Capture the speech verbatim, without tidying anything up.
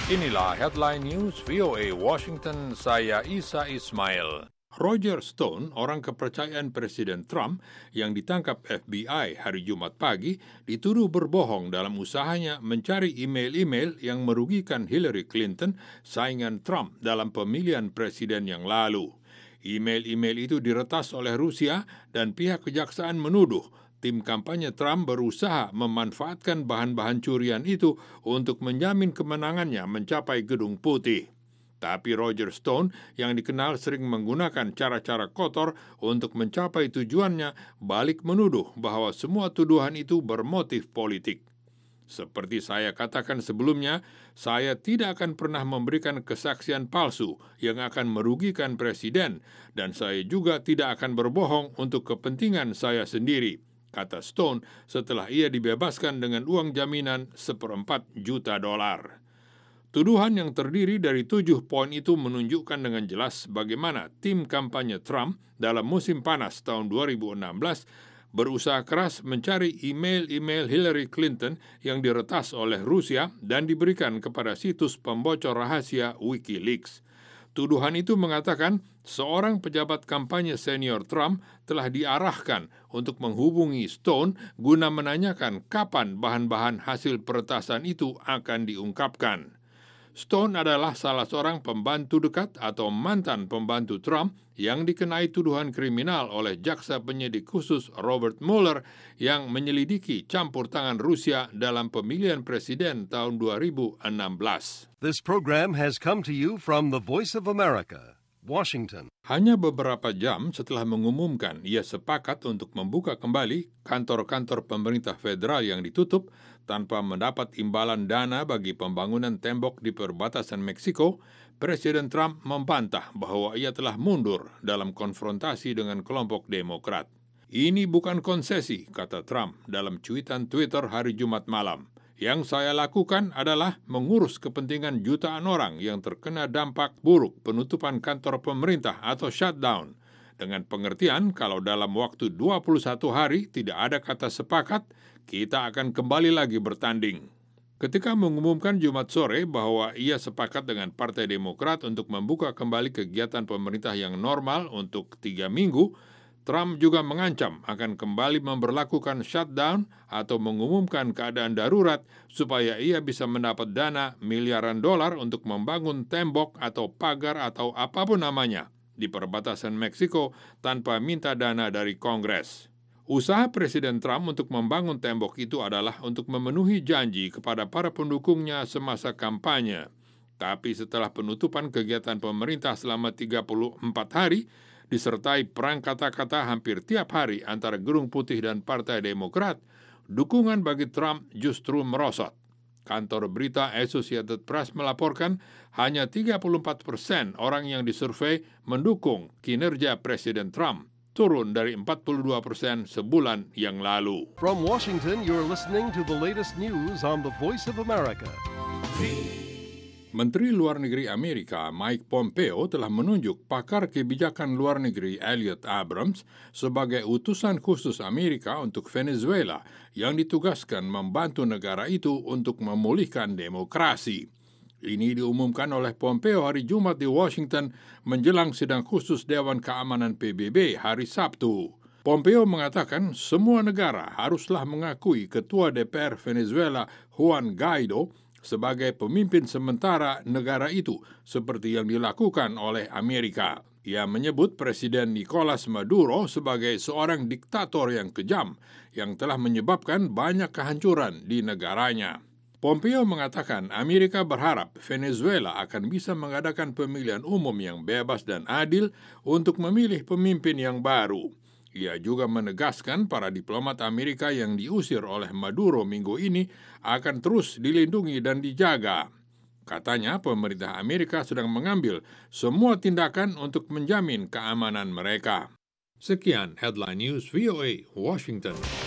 Inilah Headline News V O A Washington, saya Isa Ismail. Roger Stone, orang kepercayaan Presiden Trump yang ditangkap F B I hari Jumat pagi, dituduh berbohong dalam usahanya mencari email-email yang merugikan Hillary Clinton, saingan Trump dalam pemilihan presiden yang lalu. Email-email itu diretas oleh Rusia dan pihak kejaksaan menuduh tim kampanye Trump berusaha memanfaatkan bahan-bahan curian itu untuk menjamin kemenangannya mencapai Gedung Putih. Tapi Roger Stone, yang dikenal sering menggunakan cara-cara kotor untuk mencapai tujuannya, balik menuduh bahwa semua tuduhan itu bermotif politik. Seperti saya katakan sebelumnya, saya tidak akan pernah memberikan kesaksian palsu yang akan merugikan presiden, dan saya juga tidak akan berbohong untuk kepentingan saya sendiri, kata Stone setelah ia dibebaskan dengan uang jaminan seperempat juta dolar. Tuduhan yang terdiri dari tujuh poin itu menunjukkan dengan jelas bagaimana tim kampanye Trump dalam musim panas tahun dua ribu enam belas berusaha keras mencari email-email Hillary Clinton yang diretas oleh Rusia dan diberikan kepada situs pembocor rahasia WikiLeaks. Tuduhan itu mengatakan seorang pejabat kampanye senior Trump telah diarahkan untuk menghubungi Stone guna menanyakan kapan bahan-bahan hasil peretasan itu akan diungkapkan. Stone adalah salah seorang pembantu dekat atau mantan pembantu Trump yang dikenai tuduhan kriminal oleh jaksa penyidik khusus Robert Mueller yang menyelidiki campur tangan Rusia dalam pemilihan presiden tahun dua ribu enam belas. This program has come to you from the Voice of America, Washington. Hanya beberapa jam setelah mengumumkan ia sepakat untuk membuka kembali kantor-kantor pemerintah federal yang ditutup tanpa mendapat imbalan dana bagi pembangunan tembok di perbatasan Meksiko, Presiden Trump membantah bahwa ia telah mundur dalam konfrontasi dengan kelompok Demokrat. Ini bukan konsesi, kata Trump dalam cuitan Twitter hari Jumat malam. Yang saya lakukan adalah mengurus kepentingan jutaan orang yang terkena dampak buruk penutupan kantor pemerintah atau shutdown. Dengan pengertian kalau dalam waktu dua puluh satu hari tidak ada kata sepakat, kita akan kembali lagi bertanding. Ketika mengumumkan Jumat sore bahwa ia sepakat dengan Partai Demokrat untuk membuka kembali kegiatan pemerintah yang normal untuk tiga minggu, Trump juga mengancam akan kembali memberlakukan shutdown atau mengumumkan keadaan darurat supaya ia bisa mendapat dana miliaran dolar untuk membangun tembok atau pagar atau apapun namanya di perbatasan Meksiko tanpa minta dana dari Kongres. Usaha Presiden Trump untuk membangun tembok itu adalah untuk memenuhi janji kepada para pendukungnya semasa kampanye. Tapi setelah penutupan kegiatan pemerintah selama tiga puluh empat hari, disertai perang kata-kata hampir tiap hari antara Gedung Putih dan Partai Demokrat, dukungan bagi Trump justru merosot. Kantor berita Associated Press melaporkan hanya tiga puluh empat persen orang yang disurvei mendukung kinerja Presiden Trump, turun dari empat puluh dua persen sebulan yang lalu. From Washington, you're listening to the latest news on the Voice of America. Menteri Luar Negeri Amerika Mike Pompeo telah menunjuk pakar kebijakan luar negeri Elliot Abrams sebagai utusan khusus Amerika untuk Venezuela yang ditugaskan membantu negara itu untuk memulihkan demokrasi. Ini diumumkan oleh Pompeo hari Jumat di Washington menjelang sidang khusus Dewan Keamanan P B B hari Sabtu. Pompeo mengatakan semua negara haruslah mengakui Ketua D P R Venezuela Juan Guaido sebagai pemimpin sementara negara itu, seperti yang dilakukan oleh Amerika. Ia menyebut Presiden Nicolas Maduro sebagai seorang diktator yang kejam, yang telah menyebabkan banyak kehancuran di negaranya. Pompeo mengatakan Amerika berharap Venezuela akan bisa mengadakan pemilihan umum yang bebas dan adil untuk memilih pemimpin yang baru. Ia juga menegaskan para diplomat Amerika yang diusir oleh Maduro minggu ini akan terus dilindungi dan dijaga. Katanya pemerintah Amerika sedang mengambil semua tindakan untuk menjamin keamanan mereka. Sekian Headline News V O A Washington.